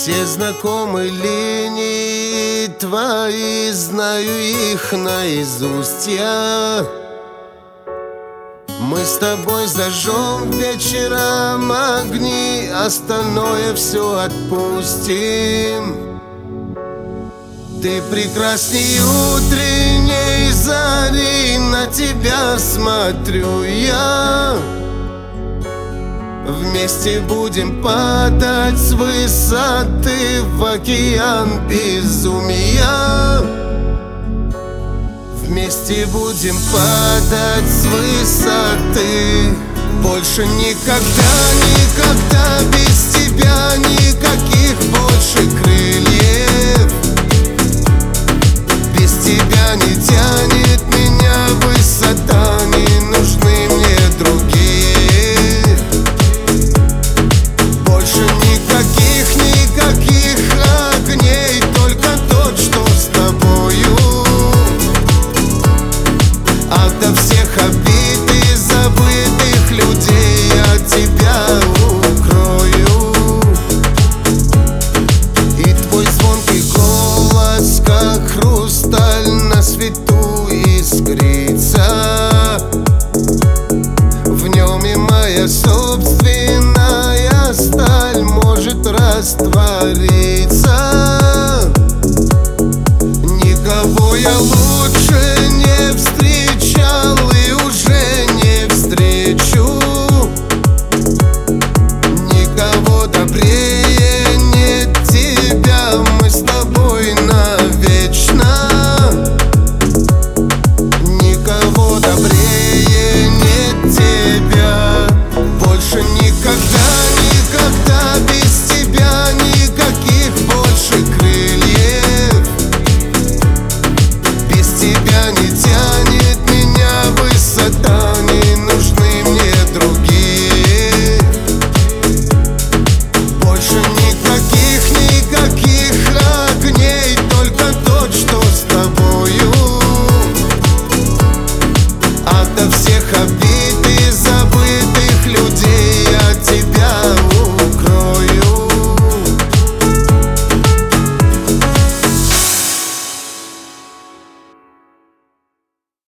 Все знакомые линии твои, знаю их наизусть я. Мы с тобой зажжем вечером огни, остальное все отпустим. Ты прекрасней утренней зари, на тебя смотрю я. Вместе будем падать с высоты в океан безумия. Вместе будем падать с высоты. Больше никогда, никогда без тебя никаких больше крыльев. Без тебя не тянет меня высота, не нужны мне другие. Больше никаких, никаких огней, только тот, что с тобою. Ото всех обид и забытых людей я тебя укрою. И твой звонкий голос, как хрусталь, на свету искрится. В нем и моя собственная сталь может раствориться. Никого я лучше не встречал и уже не встречу. Никого добрее нет тебя, мы с тобой навечно. Никого добрее нет тебя. Больше никогда, никогда без